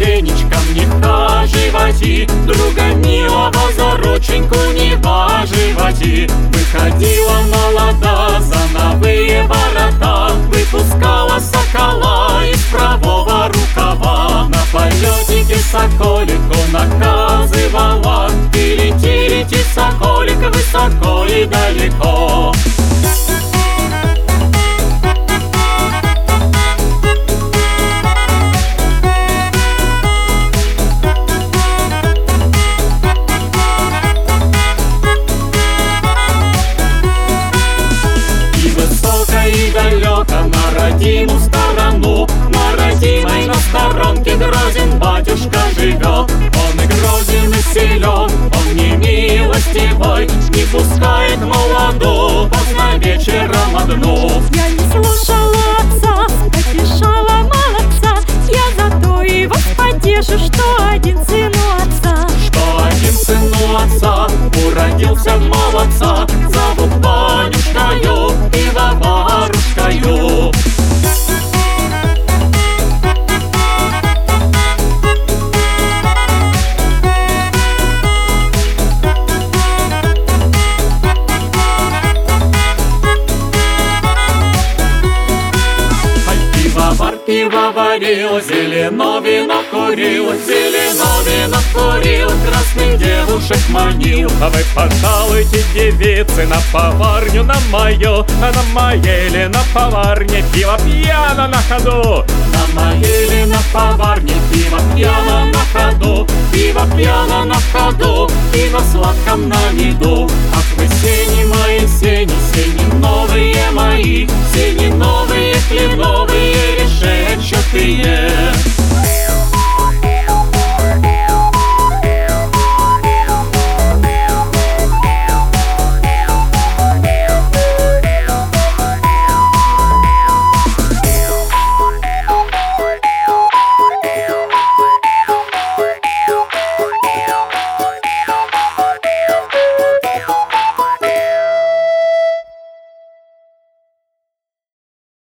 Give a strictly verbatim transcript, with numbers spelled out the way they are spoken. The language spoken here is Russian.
сенечком не животи, друга милого за рученьку не по животи. Выходила молода за новые ворота, выпускала сокола из правого рукава. На полетике соколику наказывала: ты лети, лети, соколик, высоко и далеко. И далеко на родимую сторону, на родимой на сторонке грозен батюшка живет. Он и грозен, и силен, он не милостивой, не пускает молоду поздно вечером одну. Я не слушала отца, потешала молодца, я зато его потешу, что один сын у отца. Что один сын у отца уродился в молодца, зовут Ванюшкою и Варушкою. Пиво варил, зелено вино курил, зелено вино курил, красных девушек манил. А вы пожалуйте, девицы, на поварню на мою, а на моей ли на поварне пиво пьяно на ходу. На моей ли на поварне пиво пьяно на ходу, пиво пьяно на ходу и на сладком на меду. Ах вы сени мои, сени, сени новые мои, сени новые